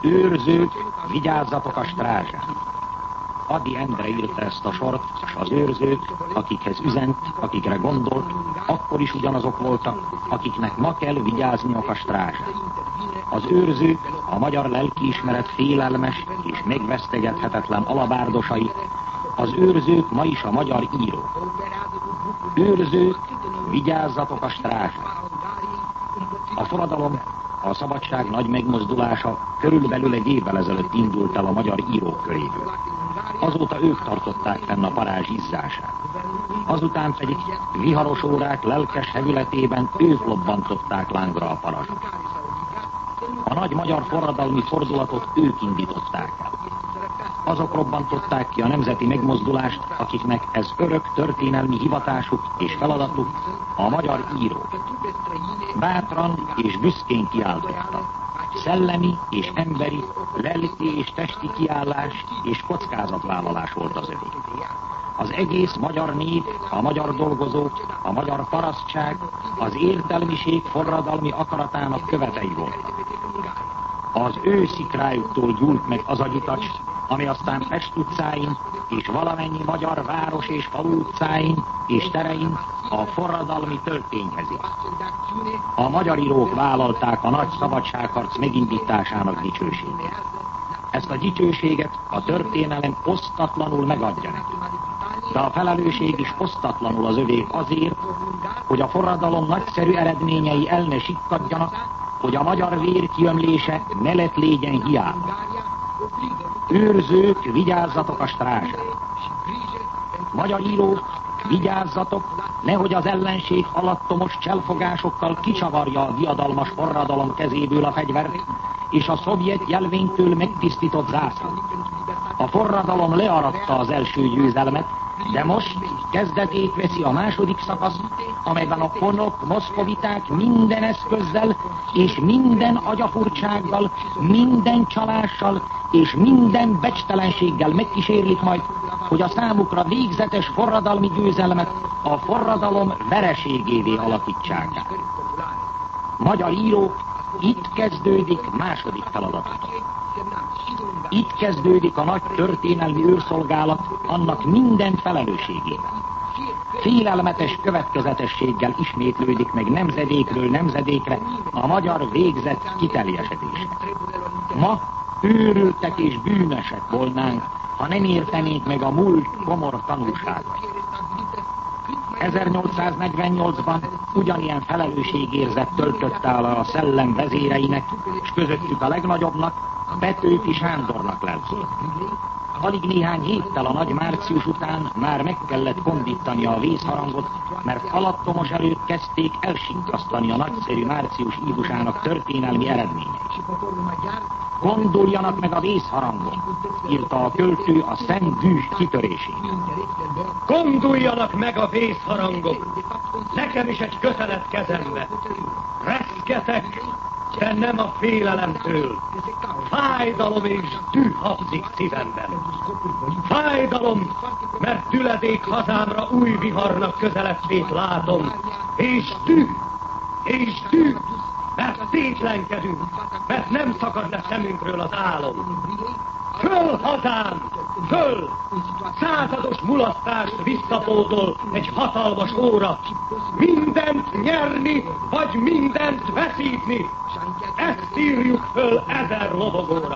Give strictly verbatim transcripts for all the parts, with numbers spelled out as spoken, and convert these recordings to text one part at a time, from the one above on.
Őrzők, vigyázzatok a strázsán. Ady Endre írta ezt a sort, és az őrzők, akikhez üzent, akikre gondolt, akkor is ugyanazok voltak, akiknek ma kell vigyázniok a strázsán. Az őrzők, a magyar lelkiismeret félelmes és megvesztegethetetlen alabárdosai, az őrzők ma is a magyar írók. Őrzők, vigyázzatok a strázsán. A forradalom, a szabadság nagy megmozdulása körülbelül egy évvel ezelőtt indult el a magyar írók köréből. Azóta ők tartották fenn a parázs izzását. Azután pedig viharos órák lelkes hevületében ők lobbantották lángra a parazsot. A nagy magyar forradalmi fordulatot ők indították el. Azok robbantották ki a nemzeti megmozdulást, akiknek ez örök történelmi hivatásuk és feladatuk, a magyar írók. Bátran és büszkén kiáltottak. Szellemi és emberi, lelki és testi kiállás és kockázatvállalás volt az övé. Az egész magyar nép, a magyar dolgozók, a magyar parasztság, az értelmiség forradalmi akaratának követei voltak. Az ő szikrájuktól gyúlt meg az a gyutacs, ami aztán Pest utcáin és valamennyi magyar város és falu utcáin és terein a forradalmi töltényhezi. A magyar írók vállalták a nagy szabadságharc megindításának dicsőségét. Ezt a dicsőséget a történelem osztatlanul megadja neki. De a felelősség is osztatlanul az övék azért, hogy a forradalom nagyszerű eredményei el ne sikkadjanak, hogy a magyar vér kiömlése ne lett légyen hiába. Őrzők, vigyázzatok a strázsán. Magyar írók, vigyázzatok, nehogy az ellenség alattomos cselfogásokkal kicsavarja a diadalmas forradalom kezéből a fegyvert, és a szovjet jelvénytől megtisztított zászlót. A forradalom learatta az első győzelmet, de most kezdetét veszi a második szakasz, amelyben a ponok, moszkoviták minden eszközzel és minden agyafurtsággal, minden csalással és minden becstelenséggel megkísérlik majd, hogy a számukra végzetes forradalmi győzelmet a forradalom vereségévé alakítsák át. Magyar írók, itt kezdődik második feladatok. Itt kezdődik a nagy történelmi őrszolgálat annak minden felelősségében. Félelmetes következetességgel ismétlődik meg nemzedékről nemzedékre a magyar végzet kiteljesedése. Ma őrültek és bűnösek volnánk, ha nem értenénk meg a múlt komor tanulságait. ezernyolcszáznegyvennyolcban ugyanilyen felelősségérzet töltötte el a szellem vezéreinek, és közöttük a legnagyobbnak, Petőfi Sándornak lelkét. Alig néhány héttel a nagy március után már meg kellett kondítani a vészharangot, mert alattomos előtt kezdték elsikkasztani a nagyszerű március ívusának történelmi eredményeit. Gondoljanak meg a vészharangon, írta a költő a szent bűs kitörésén. Gondoljanak meg a vészharangok, nekem is egy kötelet kezembe. Reszketek, de nem a félelemtől. Fájdalom és düh habzik szívemben. Fájdalom, mert tüledék hazámra új viharnak közelebbét látom. És düh, és düh, mert tétlenkedünk, mert nem szakad le szemünkről az álom. Föl, hazám! Föl! Százados mulasztást visszapótol egy hatalmas óra. Mindent nyerni, vagy mindent veszítni. Ezt írjuk föl ezer lobogóra.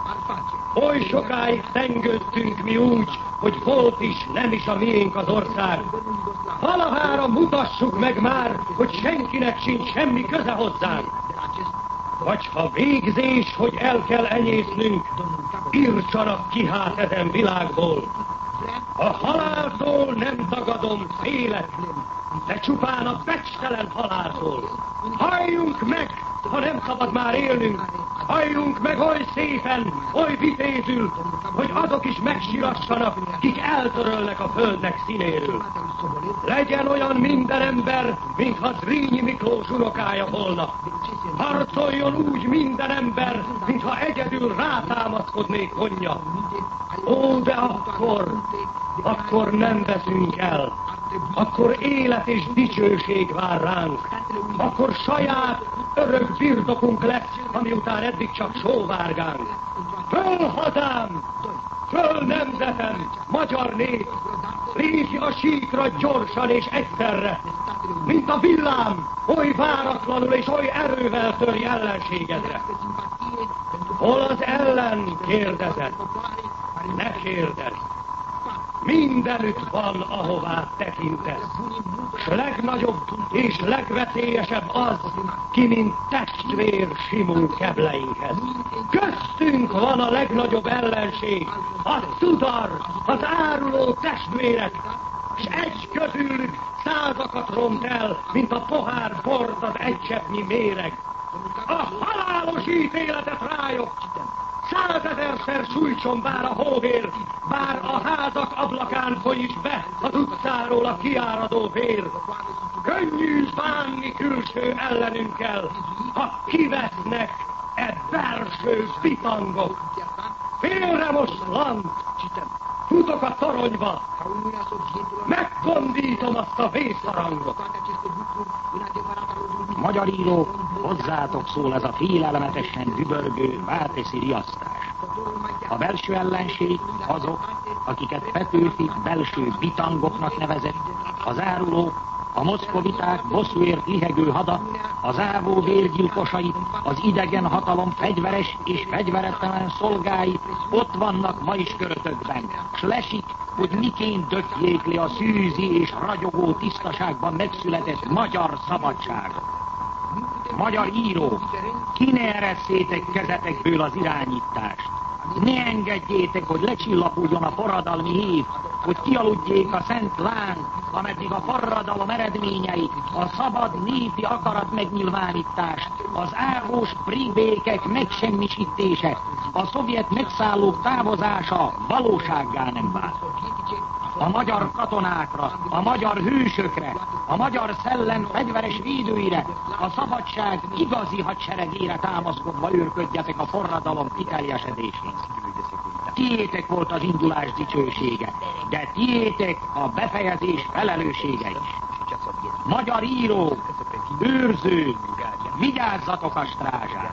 Oly sokáig tengődtünk mi úgy, hogy volt is, nem is a miénk az ország. Valahára mutassuk meg már, hogy senkinek sincs semmi köze hozzánk. Vagy ha végzés, hogy el kell enyésznünk, írtsanak ki hát ezen világból. A haláltól nem tagadom, félek, de csupán a becstelen haláltól. Halljunk meg, ha nem szabad már élnünk, halljunk meg oly szépen, oly vitézül, hogy azok is megsirassanak, kik eltörölnek a földnek színéről. Legyen olyan minden ember, mintha Zrínyi Miklós unokája volna. Harcoljon úgy minden ember, mintha egyedül rátámaszkodnék honja. Ó, de akkor, akkor nem veszünk el. akkor élet és dicsőség vár ránk. Akkor saját örök birtokunk lesz, ami után eddig csak sóvárgánk. Föl hazám! Föl nemzetem! Magyar nép! Lépj a síkra gyorsan és egyszerre! Mint a villám, oly váratlanul és oly erővel törj ellenségedre. Hol az ellen, kérdezed? Ne kérdezz! Mindenütt van, ahová tekintesz. S legnagyobb és legveszélyesebb az, ki mint testvér simul kebleinkhez. Köztünk van a legnagyobb ellenség, a tudar, az áruló testvérek, s egy közülük százakat ront el, mint a pohár bort az egy cseppnyi méreg. A halálos ítéletet rájuk! Százezerszer sújtson bár a hóvér, bár a házak ablakán folyis be az utcáról a kiáradó vér. Könnyű bánni külső ellenünkkel, ha kivesznek e belső bitangok. Félre most lant, futok a toronyba, megkondítom azt a vészharangot. Magyar írók, hozzátok szól ez a félelmetesen dübörgő, válteszi riasztás. A belső ellenség azok, akiket Petőfi belső bitangoknak nevezett, az árulók, a moszkoviták bosszúért lihegő hada, az ávó vérgyilkosai, az idegen hatalom fegyveres és fegyveretlen szolgái ott vannak ma is körötökben, s lesik, hogy miként dökjék le a szűzi és ragyogó tisztaságban megszületett magyar szabadságot. Magyar írók, ki ne eresszétek kezetekből az irányítást. Ne engedjétek, hogy lecsillapodjon a forradalmi hív, hogy kialudjék a szent láng, ameddig a forradalom eredményei, a szabad népi akarat megnyilvánítás, az árvós príbékek megsemmisítése, a szovjet megszállók távozása valósággá nem vált. A magyar katonákra, a magyar hősökre, a magyar szellem fegyveres védőire, a szabadság igazi hadseregére támaszkodva őrködjetek a forradalom kiteljesedésén. Tiétek volt az indulás dicsősége, de tiétek a befejezés felelőssége is. Magyar írók, őrzők, vigyázzatok a strázsán!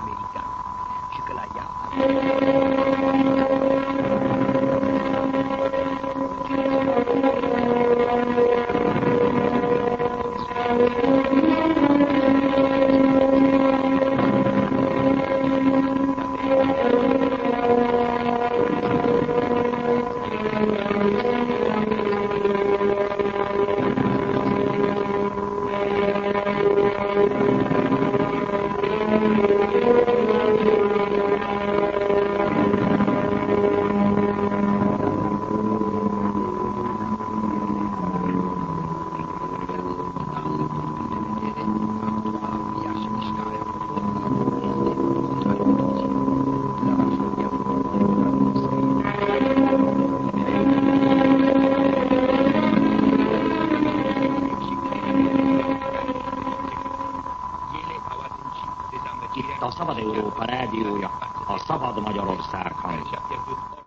Itt a Szabad Európa rádiója, a Szabad Magyarország hangja.